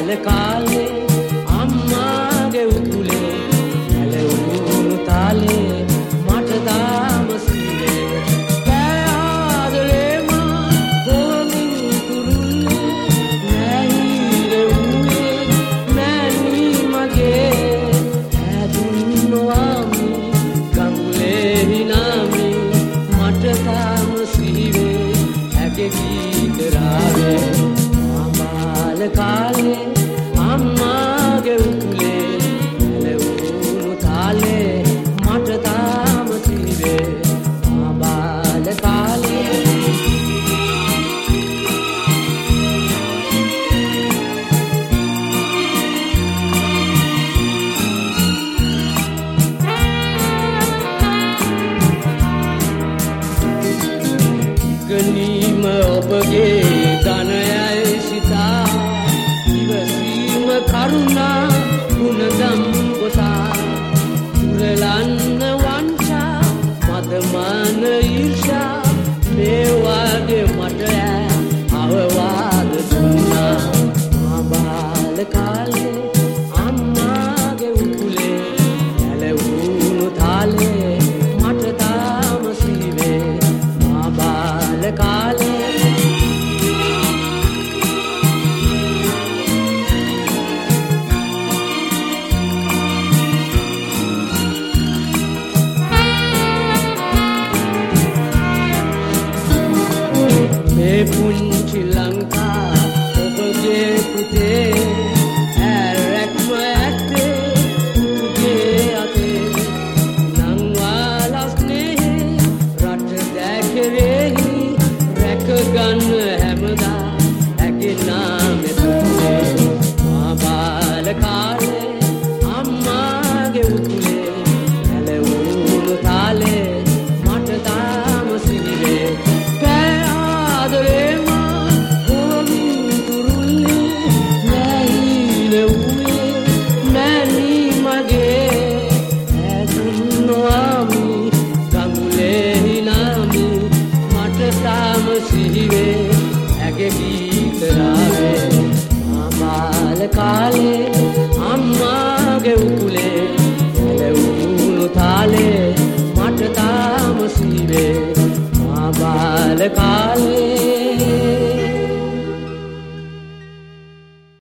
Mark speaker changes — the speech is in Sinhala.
Speaker 1: කාලේ අම්මාගේ උකුලේ ඇලවුණු තාලේ මට තාම සීනේ කෑ ආදරේ මා කොමින් කුරුල්ලේ නැහිර උනේ නැනි මගේ ඇදුන්නවාමි ගඟුලේ හිනාමි මට තාම සීවේ ඇගේ ගීත රාවේ කාලේ අම්මාගේ උකුලේ ඇලවුණු තාලේ මට තාම සීවේ ආබාල කාලේ ගනීම ඔබගේ ධනයයි සිතා කරුණා ගුණදම් ගොසා දුරලන්න වංචා මදමාන ඊර්ෂා මේ වාගේ මට අවවාද දුන්නා ආබාල කාලේ අම්මාගේ උකුලේ ඇලවුණු තාලේ මට තාම සීවේ ආබාල කාලේ පුංචි ලංකා ඔබගේ පුතේ ඇරැක්ම ඇත්තේ පුතුගේ අතේ නංවාලස්නේ රට දැකරෙහි රැකගන්න හැමදා ඇගේ නාමෙ පුතේ ආබාල කාලේ අම්මාගේ උකුලේ ඇලවුණු තාලේ මට තාම සීවේ සීවේ ඇගේ ගීත රාවේ ආබාල කාලේ අම්මා